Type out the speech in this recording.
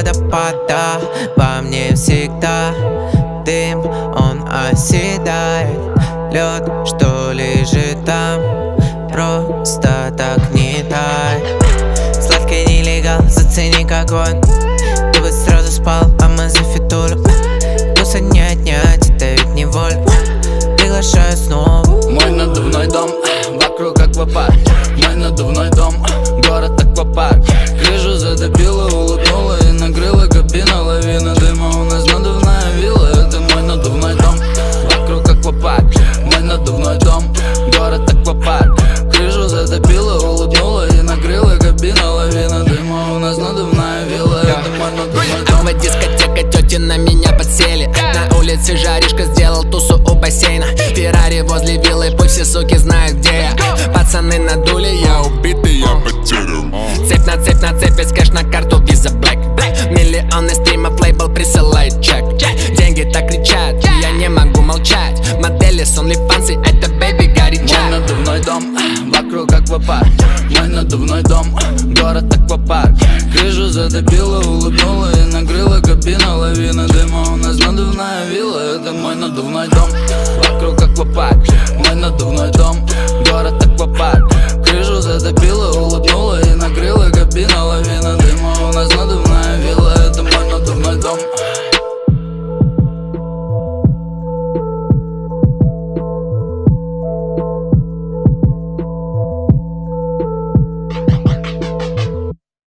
водопада. Во мне всегда дым, он оседает. Лед, что лежит там, просто так не тает. Сладкий нелегал, зацени как огонь. Ты бы сразу спал, а мы за фитулю. Вкуса не отнять, это ведь не воля. Приглашаю снова. Мой надувной дом, вокруг аквапарк. Мой надувной дом, город аквапарк. Крышу затопила, улыбнула и накрыла кабина. Лавина дыма, у нас надувная вилла. Это мой надувной дом, вокруг аквапарк. Мой надувной дом, город аквапарк. Крышу затопила, улыбнула и накрыла кабина. Лавина дыма, у нас надувная вилла. Это мой надувной дом. Аквадискотека, тети на меня подсели. На улице жаришка, сделал тусу у бассейна. Феррари возле виллы, пусть все суки знают, где я. Пацаны надули, я убитый, я потерян. Цепь на цепь, без кэш на карту Visa Black. Миллионы стримов, лейбл присылает.